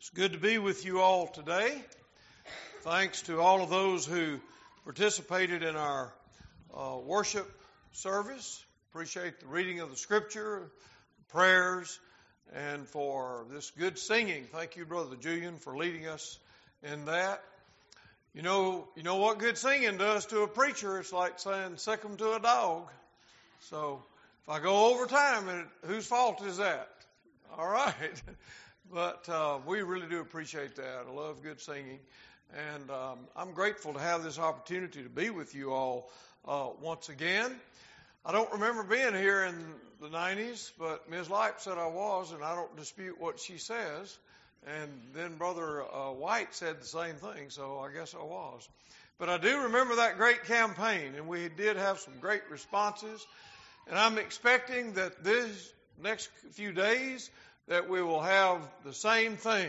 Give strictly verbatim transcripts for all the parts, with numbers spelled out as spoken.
It's good to be with you all today. Thanks to all of those who participated in our uh, worship service. Appreciate the reading of the scripture, prayers, and for this good singing. Thank you, Brother Julian, for leading us in that. You know, you know what good singing does to a preacher? It's like saying sick 'em to a dog. So if I go over time, it, whose fault is that? All right. But uh, we really do appreciate that. I love good singing. And um, I'm grateful to have this opportunity to be with you all uh, once again. I don't remember being here in the nineties, but Miz Light said I was, and I don't dispute what she says. And then Brother uh, White said the same thing, so I guess I was. But I do remember that great campaign, and we did have some great responses. And I'm expecting that this next few days that we will have the same thing.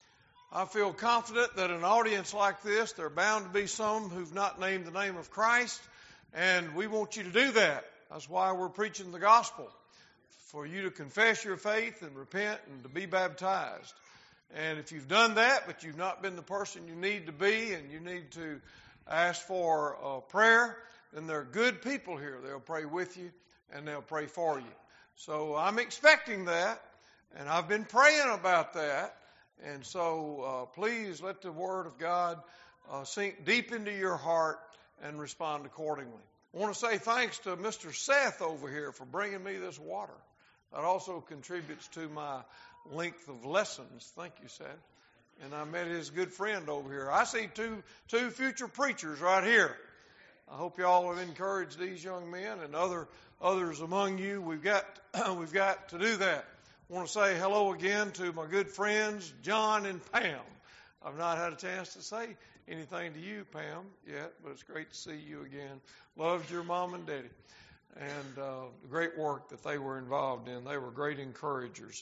I feel confident that an audience like this, there are bound to be some who've not named the name of Christ, and we want you to do that. That's why we're preaching the gospel, for you to confess your faith and repent and to be baptized. And if you've done that, but you've not been the person you need to be, and you need to ask for uh, prayer, then there are good people here. They'll pray with you, and they'll pray for you. So I'm expecting that. And I've been praying about that. And so uh, please let the Word of God uh, sink deep into your heart and respond accordingly. I want to say thanks to Mister Seth over here for bringing me this water. That also contributes to my length of lessons. Thank you, Seth. And I met his good friend over here. I see two two future preachers right here. I hope you all have encouraged these young men and other others among you. We've got we've got to do that. I want to say hello again to my good friends, John and Pam. I've not had a chance to say anything to you, Pam, yet, but it's great to see you again. Loved your mom and daddy and uh, the great work that they were involved in. They were great encouragers.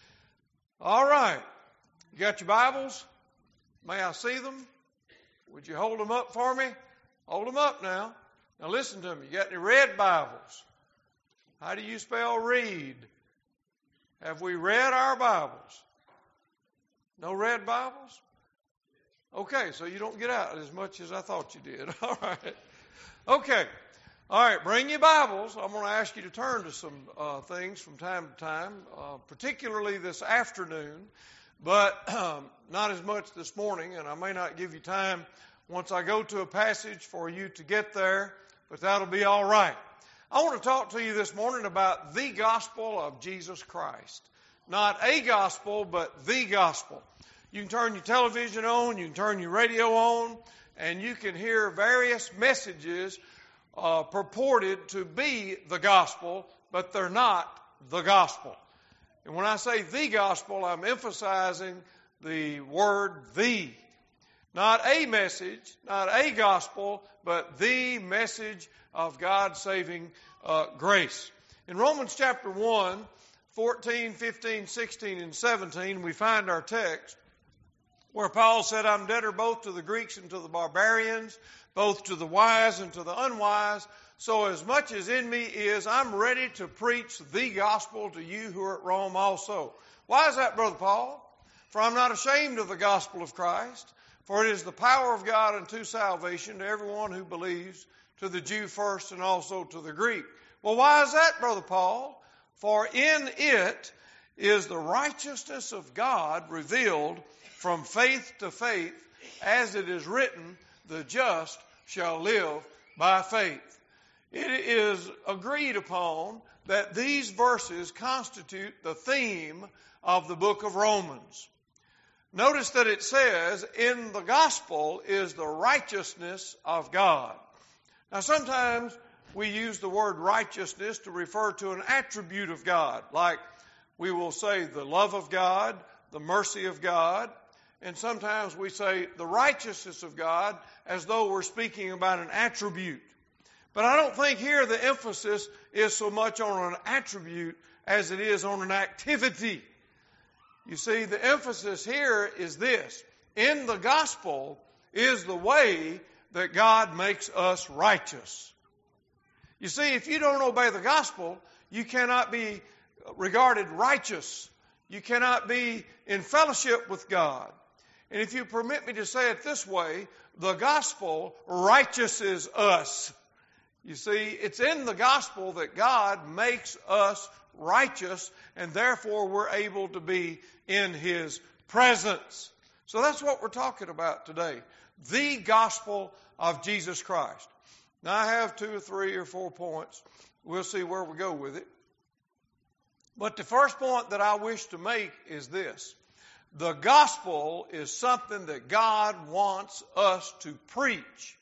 All right. You got your Bibles? May I see them? Would you hold them up for me? Hold them up now. Now listen to me. You got any red Bibles? How do you spell read? Have we read our Bibles? No red Bibles? Okay, so you don't get out as much as I thought you did. All right. Okay. All right, bring your Bibles. I'm going to ask you to turn to some uh, things from time to time, uh, particularly this afternoon, but um, not as much this morning, and I may not give you time once I go to a passage for you to get there, but that'll be all right. I want to talk to you this morning about the gospel of Jesus Christ. Not a gospel, but the gospel. You can turn your television on, you can turn your radio on, and you can hear various messages uh, purported to be the gospel, but they're not the gospel. And when I say the gospel, I'm emphasizing the word the. Not a message, not a gospel, but the message of God's saving uh, grace. In Romans chapter one, fourteen, fifteen, sixteen, and seventeen, we find our text where Paul said, I'm debtor both to the Greeks and to the barbarians, both to the wise and to the unwise. So as much as in me is, I'm ready to preach the gospel to you who are at Rome also. Why is that, Brother Paul? For I'm not ashamed of the gospel of Christ, for it is the power of God unto salvation to everyone who believes, to the Jew first and also to the Greek. Well, why is that, Brother Paul? For in it is the righteousness of God revealed from faith to faith, as it is written, the just shall live by faith. It is agreed upon that these verses constitute the theme of the book of Romans. Notice that it says, in the gospel is the righteousness of God. Now, sometimes we use the word righteousness to refer to an attribute of God, like we will say the love of God, the mercy of God, and sometimes we say the righteousness of God as though we're speaking about an attribute. But I don't think here the emphasis is so much on an attribute as it is on an activity. You see, the emphasis here is this. In the gospel is the way that God makes us righteous. You see, if you don't obey the gospel, you cannot be regarded righteous. You cannot be in fellowship with God. And if you permit me to say it this way, the gospel righteouses us. You see, it's in the gospel that God makes us righteous, and therefore we're able to be in His presence. So that's what we're talking about today. The gospel of Jesus Christ. Now I have two or three or four points. We'll see where we go with it. But the first point that I wish to make is this. The gospel is something that God wants us to preach.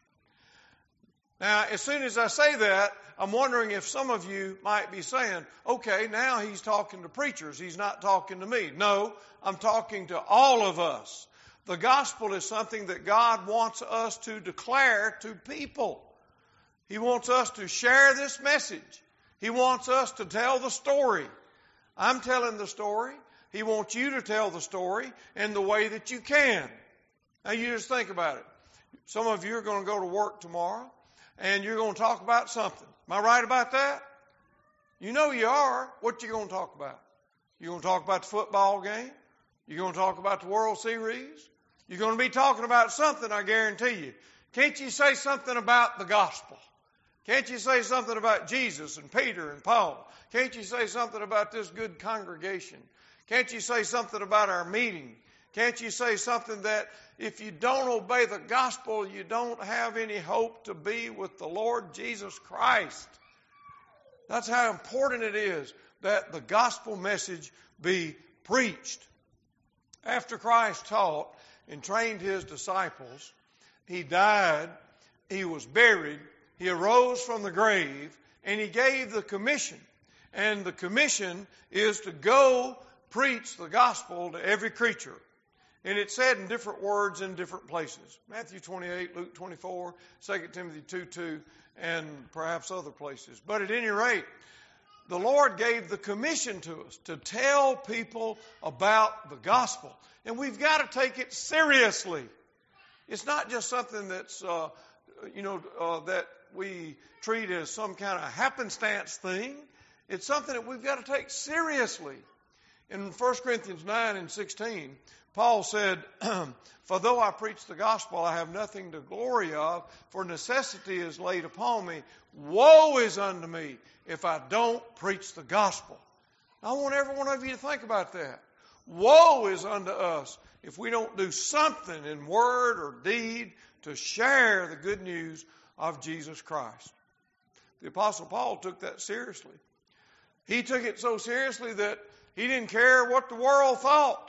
Now, as soon as I say that, I'm wondering if some of you might be saying, okay, now he's talking to preachers. He's not talking to me. No, I'm talking to all of us. The gospel is something that God wants us to declare to people. He wants us to share this message. He wants us to tell the story. I'm telling the story. He wants you to tell the story in the way that you can. Now you just think about it. Some of you are going to go to work tomorrow and you're going to talk about something. Am I right about that? You know you are. What you going to talk about? You're going to talk about the football game? You're going to talk about the World Series? You're going to be talking about something, I guarantee you. Can't you say something about the gospel? Can't you say something about Jesus and Peter and Paul? Can't you say something about this good congregation? Can't you say something about our meeting? Can't you say something that if you don't obey the gospel, you don't have any hope to be with the Lord Jesus Christ? That's how important it is that the gospel message be preached. After Christ taught and trained His disciples, He died, He was buried, He arose from the grave, and He gave the commission. And the commission is to go preach the gospel to every creature. And it's said in different words in different places. Matthew twenty-eight, Luke twenty-four, Second Timothy two two, and perhaps other places. But at any rate, the Lord gave the commission to us to tell people about the gospel. And we've got to take it seriously. It's not just something that's, uh, you know, uh, that we treat as some kind of happenstance thing. It's something that we've got to take seriously. In First Corinthians nine and sixteen, Paul said, for though I preach the gospel, I have nothing to glory of, for necessity is laid upon me. Woe is unto me if I don't preach the gospel. I want every one of you to think about that. Woe is unto us if we don't do something in word or deed to share the good news of Jesus Christ. The Apostle Paul took that seriously. He took it so seriously that he didn't care what the world thought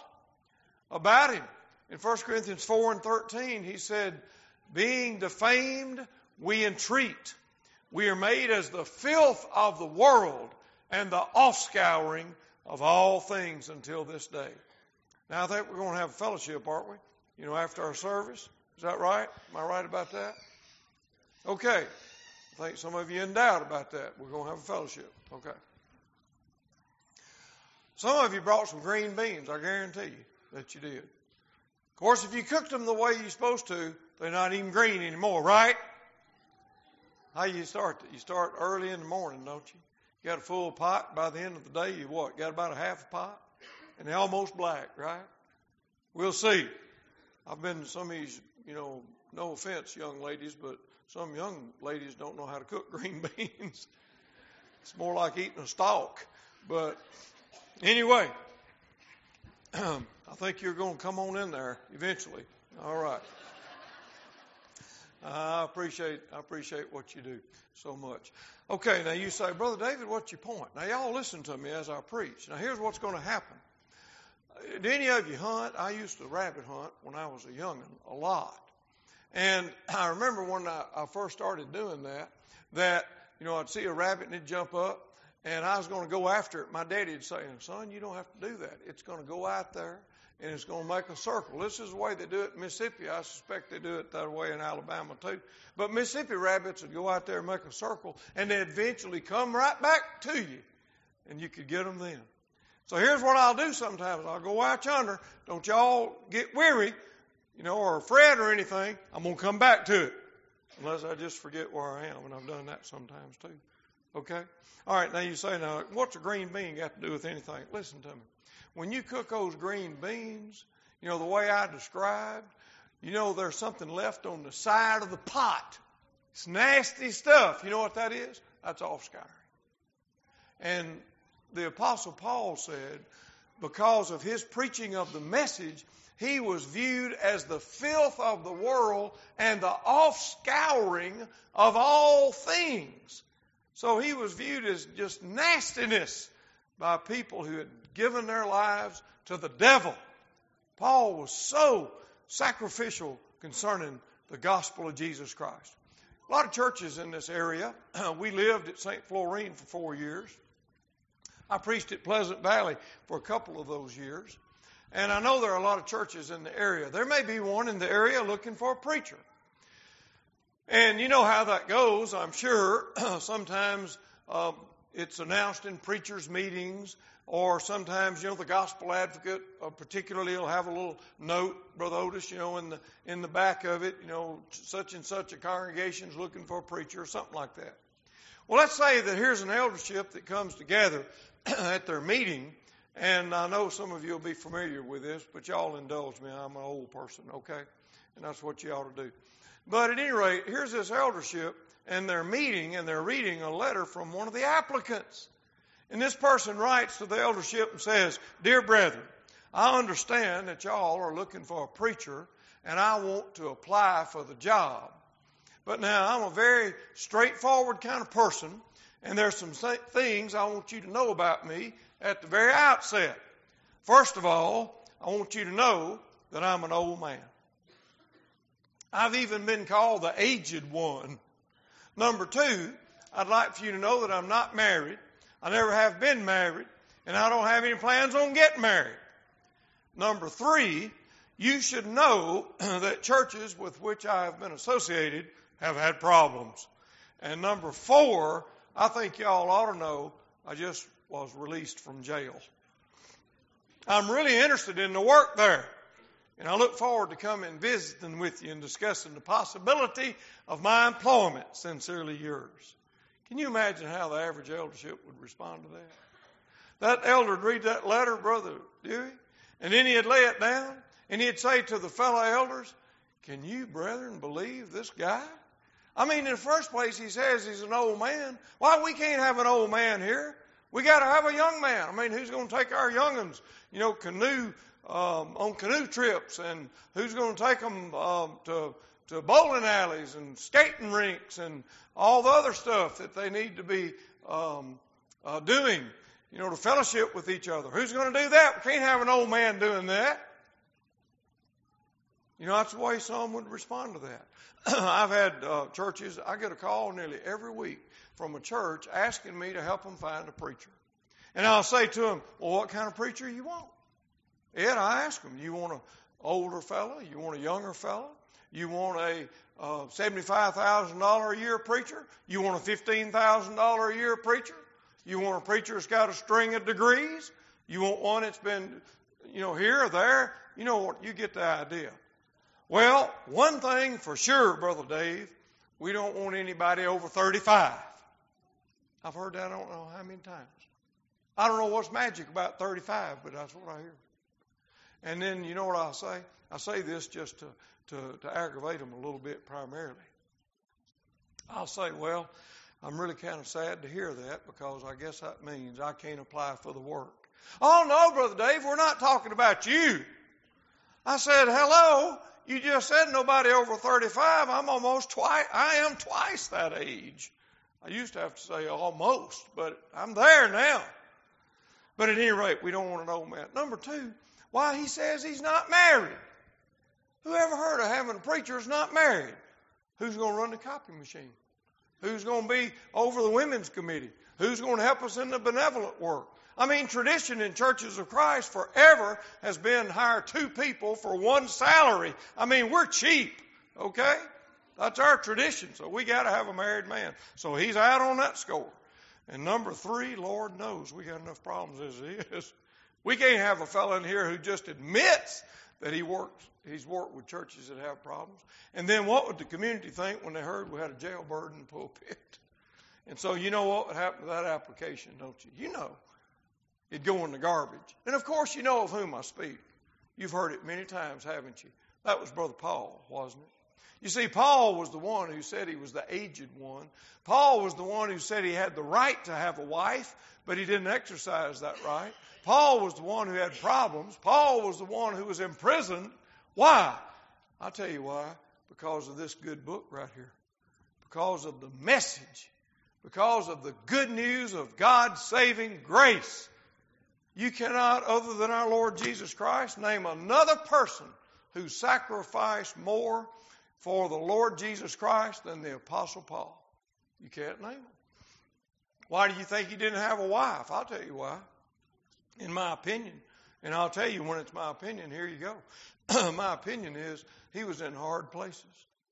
about him. In First Corinthians four and thirteen, he said, being defamed, we entreat. We are made as the filth of the world and the offscouring of all things until this day. Now, I think we're going to have a fellowship, aren't we? You know, after our service. Is that right? Am I right about that? Okay. I think some of you in doubt about that. We're going to have a fellowship. Okay. Some of you brought some green beans. I guarantee you that you did. Of course, if you cooked them the way you're supposed to, they're not even green anymore, right? How you start that? You start early in the morning, don't you? You got a full pot. By the end of the day, you what? Got about a half a pot? And they're almost black, right? We'll see. I've been to some of these, you know, no offense, young ladies, but some young ladies don't know how to cook green beans. It's more like eating a stalk. But anyway, I think you're going to come on in there eventually. All right. I appreciate I appreciate what you do so much. Okay, now you say, Brother David, what's your point? Now, y'all listen to me as I preach. Now, here's what's going to happen. Did any of you hunt? I used to rabbit hunt when I was a young'un a lot. And I remember when I, I first started doing that, that, you know, I'd see a rabbit and it'd jump up, and I was going to go after it. My daddy would say, son, you don't have to do that. It's going to go out there, and it's going to make a circle. This is the way they do it in Mississippi. I suspect they do it that way in Alabama, too. But Mississippi rabbits would go out there and make a circle, and they'd eventually come right back to you, and you could get them then. So here's what I'll do sometimes. I'll go out yonder. Don't y'all get weary, you know, or fret or anything. I'm going to come back to it, unless I just forget where I am, and I've done that sometimes, too. Okay? All right, now you say, now, what's a green bean got to do with anything? Listen to me. when you cook those green beans, you know, the way I described, you know, there's something left on the side of the pot. It's nasty stuff. You know what that is? That's off-scouring. And the Apostle Paul said, because of his preaching of the message, he was viewed as the filth of the world and the off-scouring of all things. So he was viewed as just nastiness by people who had given their lives to the devil. Paul was so sacrificial concerning the gospel of Jesus Christ. A lot of churches in this area. We lived at Saint Florine for four years. I preached at Pleasant Valley for a couple of those years. And I know there are a lot of churches in the area. There may be one in the area looking for a preacher. And you know how that goes, I'm sure. Sometimes um, it's announced in preachers' meetings, or sometimes, you know, the gospel advocate uh, particularly will have a little note, Brother Otis, you know, in the in the back of it, you know, such and such a congregation is looking for a preacher, or something like that. Well, let's say that here's an eldership that comes together at their meeting, and I know some of you will be familiar with this, but y'all indulge me. I'm an old person, okay? And that's what you ought to do. But at any rate, here's this eldership, and they're meeting, and they're reading a letter from one of the applicants. And this person writes to the eldership and says, "Dear brethren, I understand that y'all are looking for a preacher, and I want to apply for the job. But now I'm a very straightforward kind of person, and there's some things I want you to know about me at the very outset. First of all, I want you to know that I'm an old man. I've even been called the aged one. Number two, I'd like for you to know that I'm not married. I never have been married, and I don't have any plans on getting married. Number three, you should know that churches with which I have been associated have had problems. And number four, I think y'all ought to know I just was released from jail. I'm really interested in the work there, and I look forward to coming and visiting with you and discussing the possibility of my employment. Sincerely yours." Can you imagine how the average eldership would respond to that? That elder would read that letter, Brother Dewey, and then he'd lay it down, and he'd say to the fellow elders, "Can you, brethren, believe this guy? I mean, in the first place, he says he's an old man. Why, we can't have an old man here. We got to have a young man. I mean, who's going to take our young'uns, you know, canoe um, on canoe trips, and who's going to take them um, to to bowling alleys and skating rinks and all the other stuff that they need to be um, uh, doing, you know, to fellowship with each other? Who's going to do that? We can't have an old man doing that." You know, that's the way some would respond to that. I've had uh, churches, I get a call nearly every week from a church asking me to help them find a preacher. And I'll say to them, "Well, what kind of preacher you want?" Ed, I ask them, "You want an older fella? You want a younger fella? You want a uh, seventy-five thousand dollars a year preacher? You want a fifteen thousand dollars a year preacher? You want a preacher that's got a string of degrees? You want one that's been, you know, here or there?" You know what? You get the idea. Well, one thing for sure, Brother Dave, we don't want anybody over thirty-five. I've heard that I don't know how many times. I don't know what's magic about thirty-five, but that's what I hear. And then, you know what I'll say? I say this just to, to, to aggravate them a little bit primarily. I'll say, "Well, I'm really kind of sad to hear that, because I guess that means I can't apply for the work." "Oh, no, Brother Dave, we're not talking about you." I said, "Hello, you just said nobody over thirty-five. I'm almost twice, I am twice that age." I used to have to say almost, but I'm there now. But at any rate, we don't want an old man. Number two, why, he says he's not married. Who ever heard of having a preacher who's not married? Who's going to run the copy machine? Who's going to be over the women's committee? Who's going to help us in the benevolent work? I mean, tradition in churches of Christ forever has been hire two people for one salary. I mean, we're cheap, okay? That's our tradition, so we got to have a married man. So he's out on that score. And number three, Lord knows we got enough problems as it is. We can't have a fellow in here who just admits that he works, he's worked with churches that have problems. And then what would the community think when they heard we had a jailbird in the pulpit? And so you know what would happen to that application, don't you? You know. It'd go in the garbage. And of course, you know of whom I speak. You've heard it many times, haven't you? That was Brother Paul, wasn't it? You see, Paul was the one who said he was the aged one. Paul was the one who said he had the right to have a wife, but he didn't exercise that right. Paul was the one who had problems. Paul was the one who was imprisoned. Why? I'll tell you why. Because of this good book right here. Because of the message. Because of the good news of God's saving grace. You cannot, other than our Lord Jesus Christ, name another person who sacrificed more for the Lord Jesus Christ than the Apostle Paul. You can't name him. Why do you think he didn't have a wife? I'll tell you why. In my opinion, and I'll tell you when it's my opinion, here you go. My opinion is he was in hard places.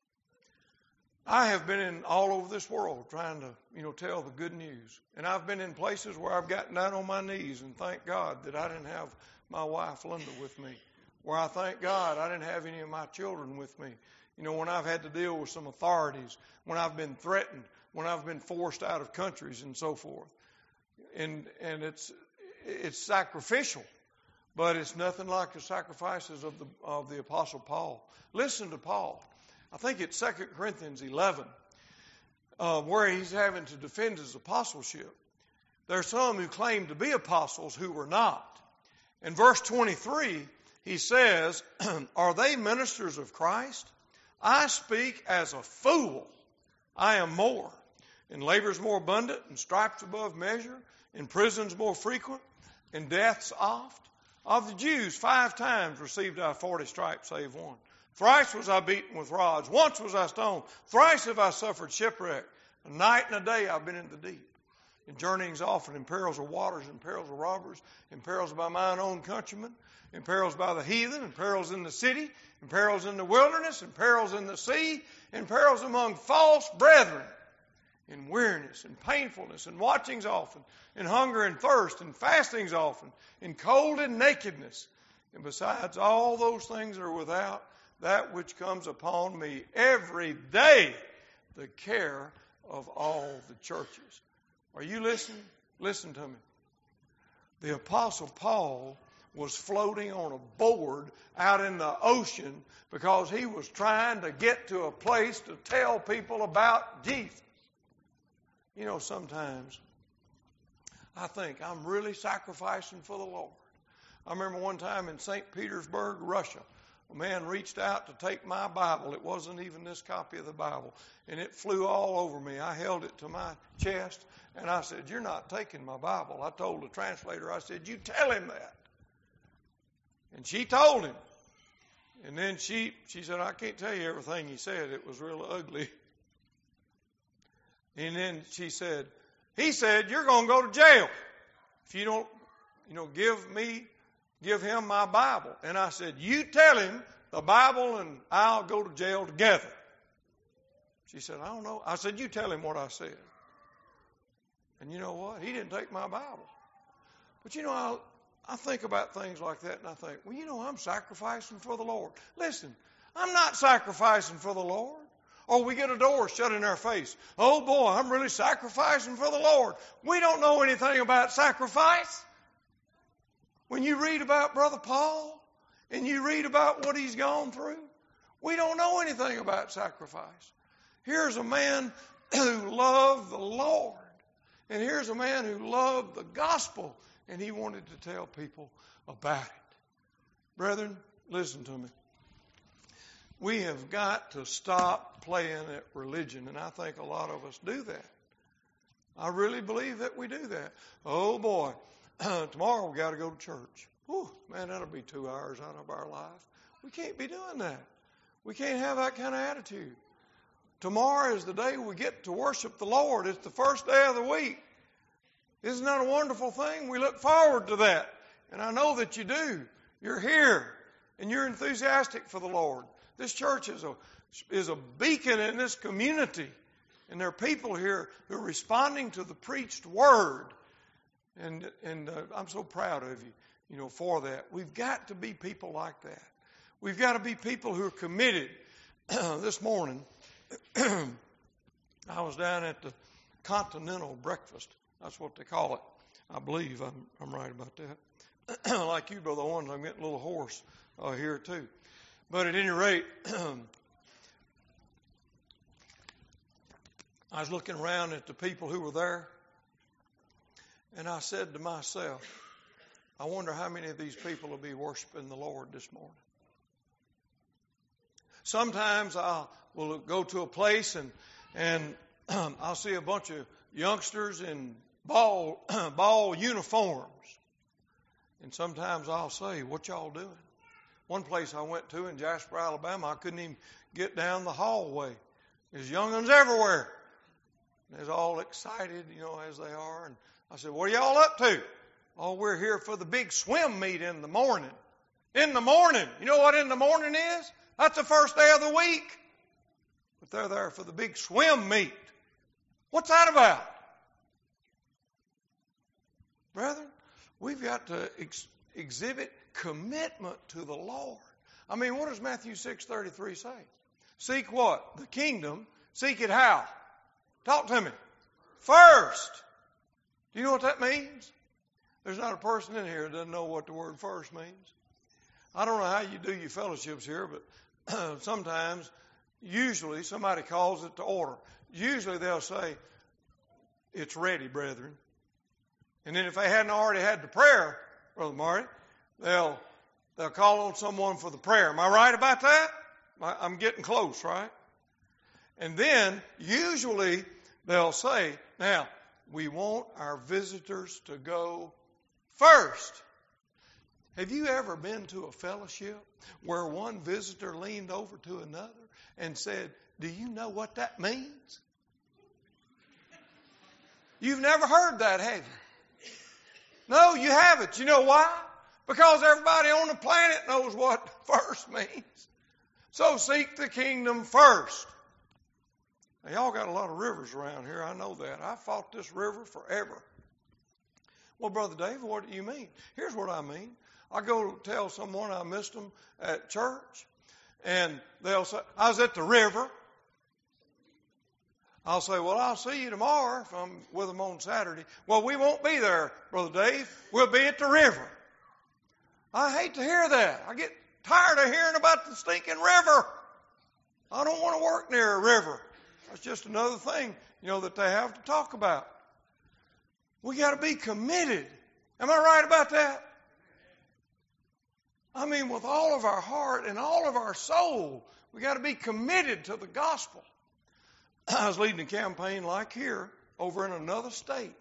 I have been in all over this world trying to, you know, tell the good news. And I've been in places where I've gotten down on my knees and thank God that I didn't have my wife Linda with me. Where I thank God I didn't have any of my children with me. You know, when I've had to deal with some authorities, when I've been threatened, when I've been forced out of countries and so forth. And and it's it's sacrificial, but it's nothing like the sacrifices of the of the Apostle Paul. Listen to Paul. I think it's Second Corinthians eleven, uh, where he's having to defend his apostleship. There are some who claim to be apostles who were not. In verse twenty-three, he says, are they ministers of Christ? I speak as a fool. I am more. In labors more abundant, in stripes above measure, in prisons more frequent, in deaths oft. Of the Jews, five times received I forty stripes, save one. Thrice was I beaten with rods. Once was I stoned. Thrice have I suffered shipwreck. A night and a day I've been in the deep. In journeyings often, in perils of waters, in perils of robbers, in perils by mine own countrymen, in perils by the heathen, in perils in the city, in perils in the wilderness, in perils in the sea, in perils among false brethren, in weariness, in painfulness, in watchings often, in hunger and thirst, in fastings often, in cold and nakedness. And besides all those things are without, that which comes upon me every day, the care of all the churches. Are you listening? Listen to me. The Apostle Paul was floating on a board out in the ocean because he was trying to get to a place to tell people about Jesus. You know, sometimes I think I'm really sacrificing for the Lord. I remember one time in Saint Petersburg, Russia, a man reached out to take my Bible. It wasn't even this copy of the Bible. And it flew all over me. I held it to my chest and I said, you're not taking my Bible. I told the translator, I said, you tell him that. And she told him. And then she, she said, I can't tell you everything he said. It was real ugly. And then she said, he said, you're going to go to jail if you don't, you know, give me, give him my Bible. And I said, you tell him the Bible and I'll go to jail together. She said, I don't know. I said, you tell him what I said. And you know what? He didn't take my Bible. But you know, I, I think about things like that and I think, well, you know, I'm sacrificing for the Lord. Listen, I'm not sacrificing for the Lord. Or we get a door shut in our face. Oh boy, I'm really sacrificing for the Lord. We don't know anything about sacrifice. When you read about Brother Paul and you read about what he's gone through, we don't know anything about sacrifice. Here's a man who loved the Lord. And here's a man who loved the gospel. And he wanted to tell people about it. Brethren, listen to me. We have got to stop playing at religion. And I think a lot of us do that. I really believe that we do that. Oh boy, tomorrow we've got to go to church. Whew, man, that'll be two hours out of our life. We can't be doing that. We can't have that kind of attitude. Tomorrow is the day we get to worship the Lord. It's the first day of the week. Isn't that a wonderful thing? We look forward to that. And I know that you do. You're here and you're enthusiastic for the Lord. This church is a, is a beacon in this community. And there are people here who are responding to the preached word. And, and uh, I'm so proud of you, you know, for that. We've got to be people like that. We've got to be people who are committed. This morning, I was down at the Continental Breakfast. That's what they call it. I believe I'm, I'm right about that. Like you, Brother Owens, I'm getting a little hoarse uh, here too. But at any rate, I was looking around at the people who were there, and I said to myself, I wonder how many of these people will be worshiping the Lord this morning. Sometimes I will go to a place and and um, I'll see a bunch of youngsters in ball ball uniforms, and sometimes I'll say, "What y'all doing?" One place I went to in Jasper, Alabama, I couldn't even get down the hallway. There's young ones everywhere. And they're all excited, you know, as they are. And I said, "What are y'all up to?" "Oh, we're here for the big swim meet in the morning." In the morning. You know what in the morning is? That's the first day of the week. But they're there for the big swim meet. What's that about? Brethren, we've got to ex- exhibit commitment to the Lord. I mean, what does Matthew six thirty-three say? Seek what? The kingdom. Seek it how? Talk to me. First. Do you know what that means? There's not a person in here that doesn't know what the word first means. I don't know how you do your fellowships here, but sometimes, usually, somebody calls it to order. Usually they'll say, "It's ready, brethren." And then if they hadn't already had the prayer, Brother Marty, they'll they'll call on someone for the prayer. Am I right about that? I'm getting close, right? And then, usually, they'll say, "Now, we want our visitors to go first." Have you ever been to a fellowship where one visitor leaned over to another and said, "Do you know what that means?" You've never heard that, have you? No, you haven't. You know why? Because everybody on the planet knows what first means. So seek the kingdom first. Now, y'all got a lot of rivers around here. I know that. I fought this river forever. Well, Brother David, what do you mean? Here's what I mean. I go tell someone I missed them at church, and they'll say, "I was at the river." I'll say, "Well, I'll see you tomorrow if I'm with them on Saturday." "Well, we won't be there, Brother Dave. We'll be at the river." I hate to hear that. I get tired of hearing about the stinking river. I don't want to work near a river. That's just another thing, you know, that they have to talk about. We got to be committed. Am I right about that? I mean, with all of our heart and all of our soul, we got to be committed to the gospel. I was leading a campaign like here over in another state.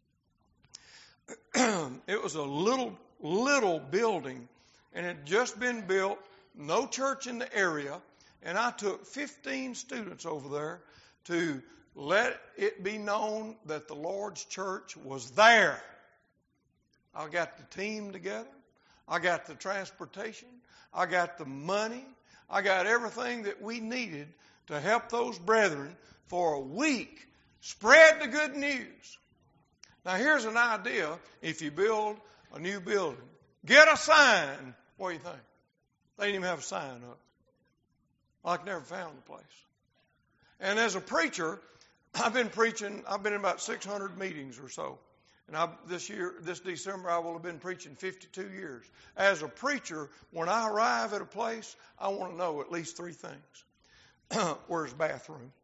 It was a little, little building, and it had just been built, no church in the area, and I took fifteen students over there to let it be known that the Lord's church was there. I got the team together. I got the transportation. I got the money. I got everything that we needed to help those brethren for a week spread the good news. Now, here's an idea if you build a new building. Get a sign. What do you think? They didn't even have a sign up. Like never found the place. And as a preacher, I've been preaching, I've been in about six hundred meetings or so. And I, this year, this December, I will have been preaching fifty-two years. As a preacher, when I arrive at a place, I want to know at least three things. Where's the bathroom?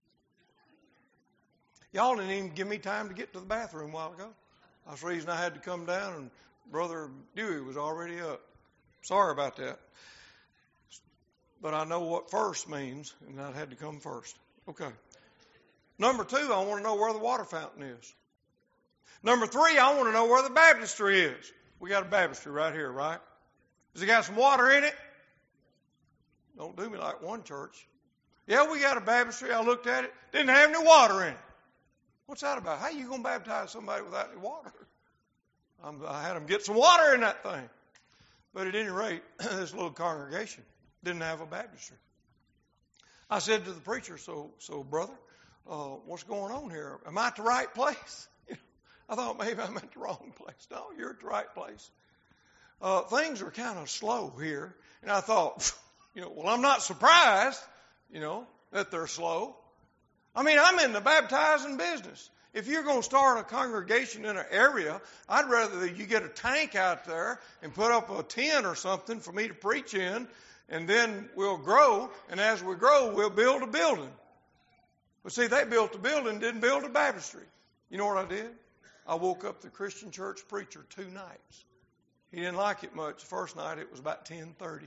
Y'all didn't even give me time to get to the bathroom a while ago. That's the reason I had to come down, and Brother Dewey was already up. Sorry about that. But I know what first means, and I had to come first. Okay. Number two, I want to know where the water fountain is. Number three, I want to know where the baptistry is. We got a baptistry right here, right? Has it got some water in it? Don't do me like one church. Yeah, we got a baptistry. I looked at it. Didn't have any water in it. What's that about? How are you going to baptize somebody without any water? I'm, I had them get some water in that thing. But at any rate, this little congregation didn't have a baptistry. I said to the preacher, so, so brother, uh, what's going on here? Am I at the right place? I thought maybe I'm at the wrong place. No, you're at the right place. Uh, things are kind of slow here. And I thought, you know, well, I'm not surprised, you know, that they're slow. I mean, I'm in the baptizing business. If you're going to start a congregation in an area, I'd rather that you get a tank out there and put up a tent or something for me to preach in, and then we'll grow, and as we grow, we'll build a building. But see, they built a building, didn't build a baptistry. You know what I did? I woke up the Christian church preacher two nights. He didn't like it much. The first night, it was about ten thirty.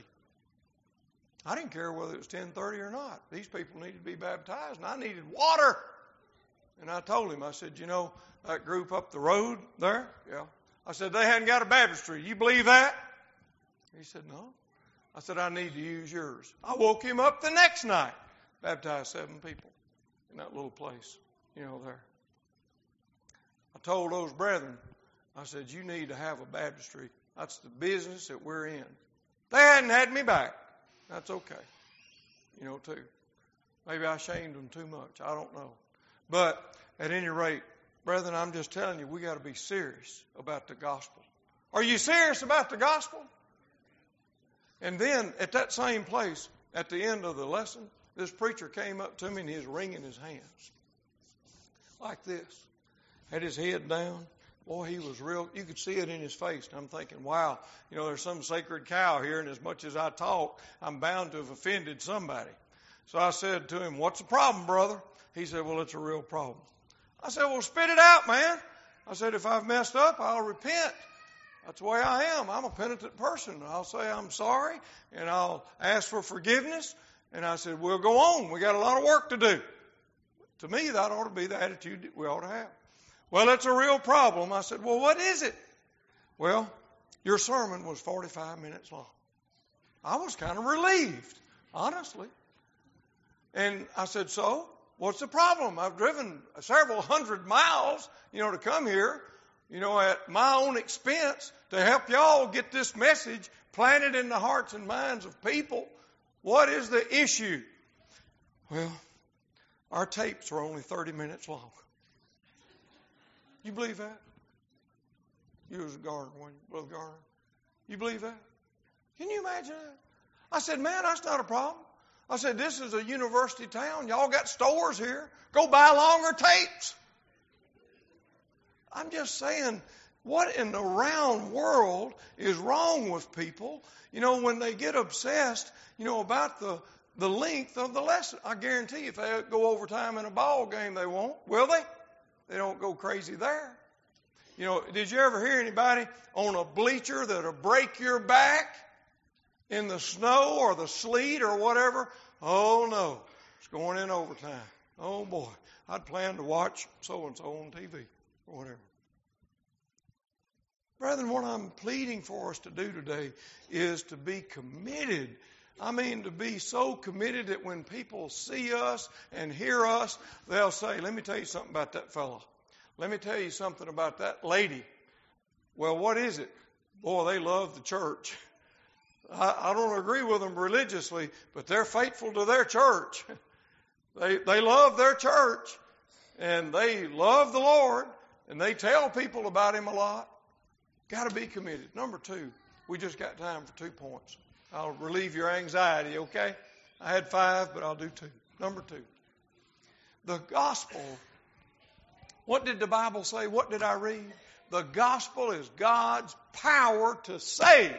I didn't care whether it was ten thirty or not. These people needed to be baptized, and I needed water. And I told him, I said, you know, that group up the road there? Yeah. I said, they hadn't got a baptistry. You believe that? He said, no. I said, I need to use yours. I woke him up the next night. Baptized seven people in that little place, you know, there. I told those brethren, I said, you need to have a baptistry. That's the business that we're in. They hadn't had me back. That's okay. You know, too. Maybe I shamed them too much. I don't know. But at any rate, brethren, I'm just telling you, we got to be serious about the gospel. Are you serious about the gospel? And then at that same place, at the end of the lesson, this preacher came up to me and he was wringing his hands like this. Had his head down. Boy, he was real. You could see it in his face. And I'm thinking, wow, you know, there's some sacred cow here, and as much as I talk, I'm bound to have offended somebody. So I said to him, what's the problem, brother? He said, well, it's a real problem. I said, well, spit it out, man. I said, if I've messed up, I'll repent. That's the way I am. I'm a penitent person. I'll say I'm sorry, and I'll ask for forgiveness. And I said, we'll go on. We got a lot of work to do. To me, that ought to be the attitude that we ought to have. Well, it's a real problem. I said, well, what is it? Well, your sermon was forty-five minutes long. I was kind of relieved, honestly. And I said, so, what's the problem? I've driven several hundred miles, you know, to come here, you know, at my own expense to help y'all get this message planted in the hearts and minds of people. What is the issue? Well, our tapes are only thirty minutes long. You believe that? You was a Garner, weren't you, Brother Garner? You believe that? Can you imagine that? I said, man, that's not a problem. I said, this is a university town. Y'all got stores here. Go buy longer tapes. I'm just saying, what in the round world is wrong with people, you know, when they get obsessed, you know, about the, the length of the lesson? I guarantee you, if they go overtime in a ball game, they won't. Will they? They don't go crazy there. You know, did you ever hear anybody on a bleacher that'll break your back in the snow or the sleet or whatever? Oh, no. It's going in overtime. Oh, boy. I'd plan to watch so-and-so on T V or whatever. Brethren, what I'm pleading for us to do today is to be committed. I mean, to be so committed that when people see us and hear us, they'll say, let me tell you something about that fellow. Let me tell you something about that lady. Well, what is it? Boy, they love the church. I, I don't agree with them religiously, but they're faithful to their church. They, they love their church, and they love the Lord, and they tell people about Him a lot. Got to be committed. Number two, we just got time for two points. I'll relieve your anxiety, okay? I had five, but I'll do two. Number two, the gospel. What did the Bible say? What did I read? The gospel is God's power to save.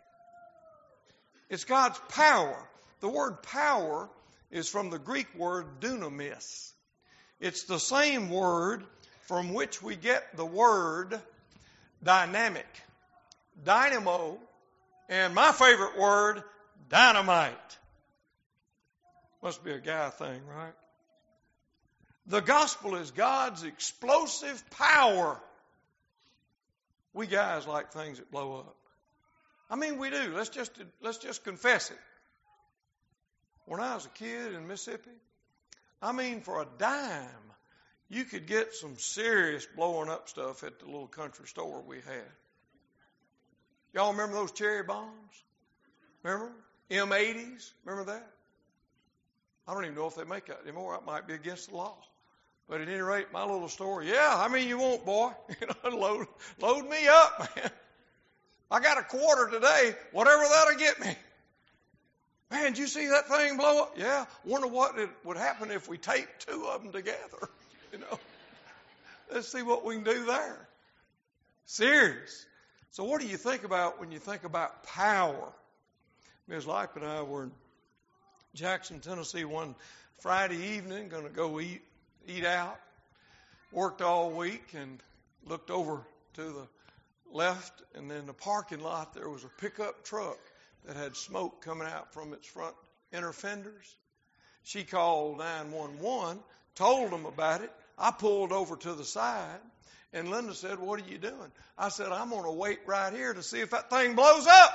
It's God's power. The word power is from the Greek word dunamis. It's the same word from which we get the word dynamic. Dynamo. And my favorite word, dynamite. Must be a guy thing, right? The gospel is God's explosive power. We guys like things that blow up. I mean, we do. Let's just let's just confess it. When I was a kid in Mississippi, I mean, for a dime, you could get some serious blowing up stuff at the little country store we had. Y'all remember those cherry bombs? Remember? M eighties? Remember that? I don't even know if they make that anymore. That might be against the law. But at any rate, my little store, yeah, how many you want, boy? You know, load, load me up, man. I got a quarter today, whatever that'll get me. Man, did you see that thing blow up? Yeah. Wonder what it would happen if we taped two of them together, you know. Let's see what we can do there. Serious. So what do you think about when you think about power? Miz Lipe and I were in Jackson, Tennessee one Friday evening, going to go eat eat out. Worked all week and looked over to the left, and in the parking lot there was a pickup truck that had smoke coming out from its front inner fenders. She called nine one one, told them about it. I pulled over to the side, and Linda said, "What are you doing?" I said, "I'm going to wait right here to see if that thing blows up."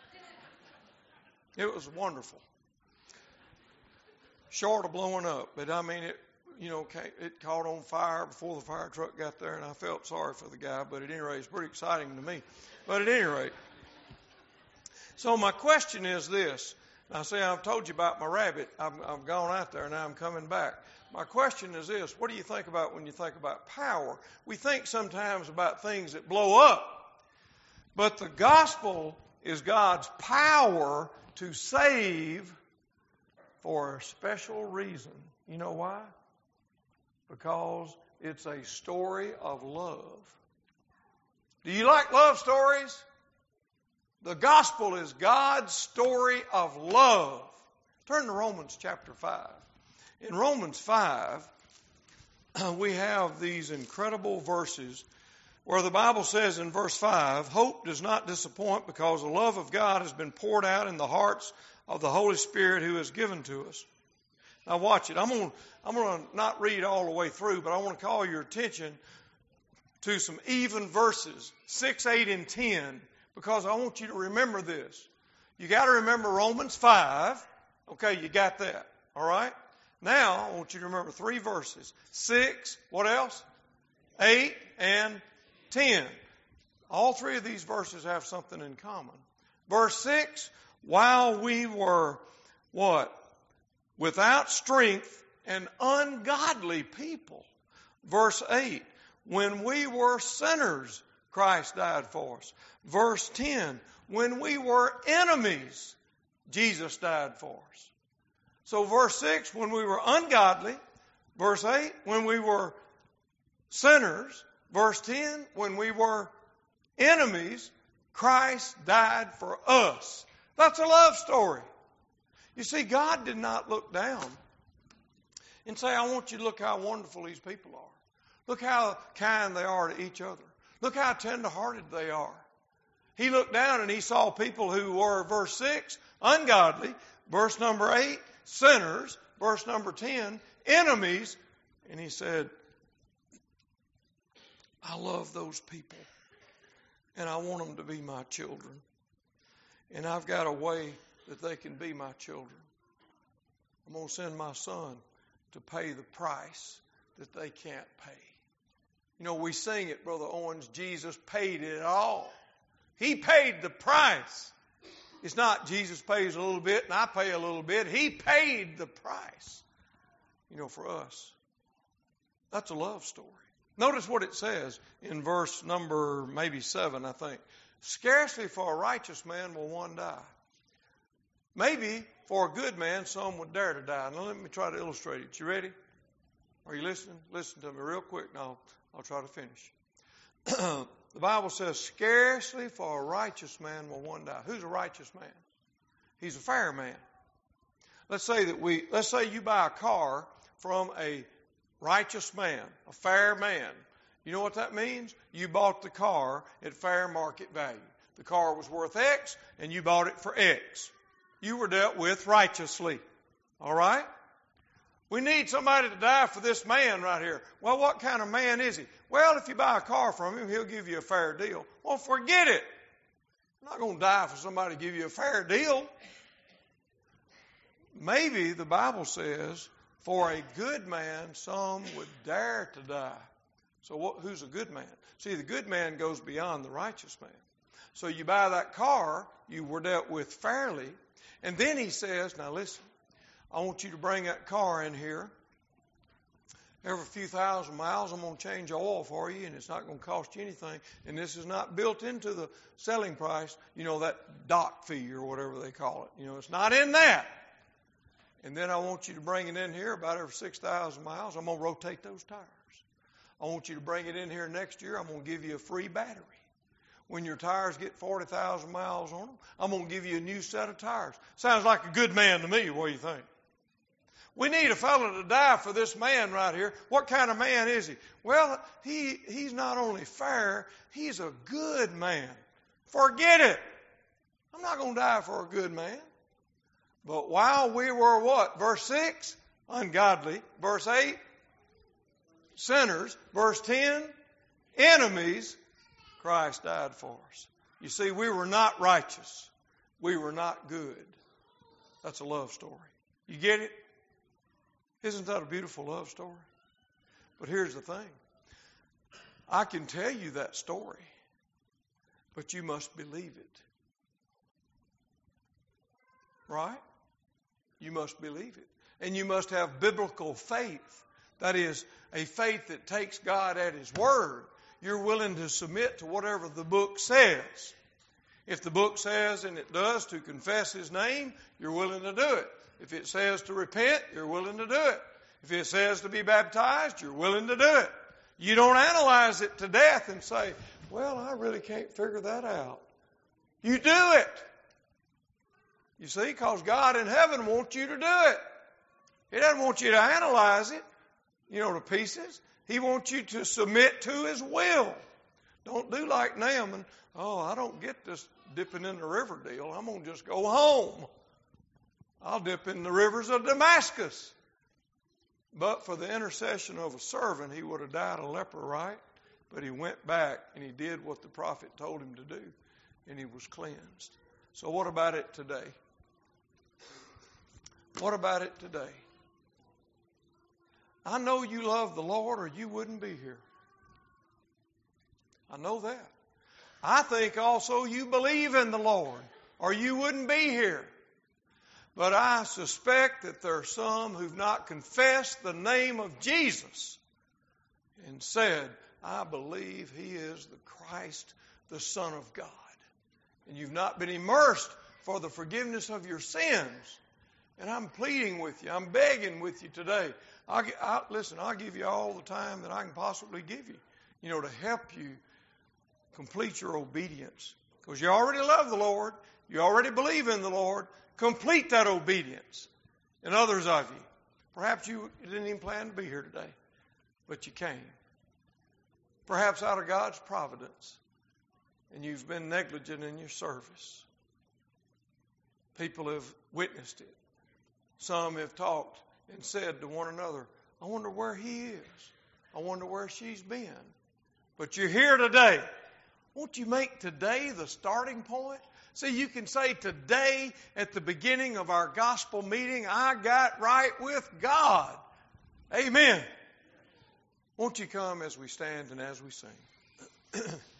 It was wonderful. Short of blowing up, but I mean, it, you know, it caught on fire before the fire truck got there, and I felt sorry for the guy, but at any rate, it's pretty exciting to me. But at any rate, so my question is this. Now, see, I've told you about my rabbit. I've, I've gone out there, and now I'm coming back. My question is this. What do you think about when you think about power? We think sometimes about things that blow up, but the gospel is God's power to save for a special reason. You know why? Because it's a story of love. Do you like love stories? The gospel is God's story of love. Turn to Romans chapter five. In Romans five, we have these incredible verses where the Bible says in verse five, "Hope does not disappoint because the love of God has been poured out in the hearts of the Holy Spirit who is given to us." Now watch it. I'm going to, I'm going to not read all the way through, but I want to call your attention to some even verses, six, eight, and ten, because I want you to remember this. You got to remember Romans five. Okay, you got that. All right? Now, I want you to remember three verses. six, what else? eight, and ten. All three of these verses have something in common. Verse six, while we were, what? Without strength and ungodly people. Verse eight, when we were sinners, Christ died for us. Verse ten, when we were enemies, Jesus died for us. So verse six, when we were ungodly. Verse eight, when we were sinners. Verse ten, when we were enemies, Christ died for us. That's a love story. You see, God did not look down and say, "I want you to look how wonderful these people are. Look how kind they are to each other. Look how tender-hearted they are." He looked down and he saw people who were, verse six, ungodly. Verse number eight, sinners. Verse number ten, enemies. And he said, "I love those people. And I want them to be my children. And I've got a way that they can be my children. I'm going to send my son to pay the price that they can't pay." You know, we sing it, Brother Owens, Jesus paid it all. He paid the price. It's not Jesus pays a little bit and I pay a little bit. He paid the price, you know, for us. That's a love story. Notice what it says in verse number maybe seven, I think. "Scarcely for a righteous man will one die. Maybe for a good man some would dare to die." Now let me try to illustrate it. You ready? Are you listening? Listen to me real quick. Now I'll try to finish. The Bible says, "Scarcely for a righteous man will one die." Who's a righteous man? He's a fair man. Let's say that we, let's say you buy a car from a righteous man, a fair man. You know what that means? You bought the car at fair market value. The car was worth X and you bought it for X. You were dealt with righteously. All right? We need somebody to die for this man right here. Well, what kind of man is he? Well, if you buy a car from him, he'll give you a fair deal. Well, forget it. I'm not going to die for somebody to give you a fair deal. Maybe the Bible says, for a good man, some would dare to die. So what, who's a good man? See, the good man goes beyond the righteous man. So you buy that car, you were dealt with fairly. And then he says, now listen, I want you to bring that car in here. Every few thousand miles, I'm going to change oil for you, and it's not going to cost you anything. And this is not built into the selling price, you know, that dock fee or whatever they call it. You know, it's not in that. And then I want you to bring it in here about every six thousand miles. I'm going to rotate those tires. I want you to bring it in here next year. I'm going to give you a free battery. When your tires get forty thousand miles on them, I'm going to give you a new set of tires. Sounds like a good man to me. What do you think? We need a fellow to die for this man right here. What kind of man is he? Well, he he's not only fair, he's a good man. Forget it. I'm not going to die for a good man. But while we were what? Verse six, ungodly. Verse eight, sinners. Verse ten, enemies. Christ died for us. You see, we were not righteous. We were not good. That's a love story. You get it? Isn't that a beautiful love story? But here's the thing. I can tell you that story, but you must believe it. Right? You must believe it. And you must have biblical faith. That is, a faith that takes God at His word. You're willing to submit to whatever the book says. If the book says, and it does, to confess His name, you're willing to do it. If it says to repent, you're willing to do it. If it says to be baptized, you're willing to do it. You don't analyze it to death and say, well, I really can't figure that out. You do it. You see, because God in heaven wants you to do it. He doesn't want you to analyze it, you know, to pieces. He wants you to submit to His will. Don't do like Naaman. Oh, I don't get this dipping in the river deal. I'm going to just go home. I'll dip in the rivers of Damascus. But for the intercession of a servant, he would have died a leper, right? But he went back and he did what the prophet told him to do, and he was cleansed. So what about it today? What about it today? I know you love the Lord or you wouldn't be here. I know that. I think also you believe in the Lord or you wouldn't be here. But I suspect that there are some who've not confessed the name of Jesus and said, I believe He is the Christ, the Son of God. And you've not been immersed for the forgiveness of your sins. And I'm pleading with you. I'm begging with you today. I'll, I'll, listen, I'll give you all the time that I can possibly give you, you know, to help you complete your obedience. Because you already love the Lord. You already believe in the Lord. Complete that obedience. And others of you, perhaps you didn't even plan to be here today, but you came. Perhaps out of God's providence, and you've been negligent in your service. People have witnessed it. Some have talked and said to one another, I wonder where he is. I wonder where she's been. But you're here today. Won't you make today the starting point? See, you can say today at the beginning of our gospel meeting, I got right with God. Amen. Won't you come as we stand and as we sing?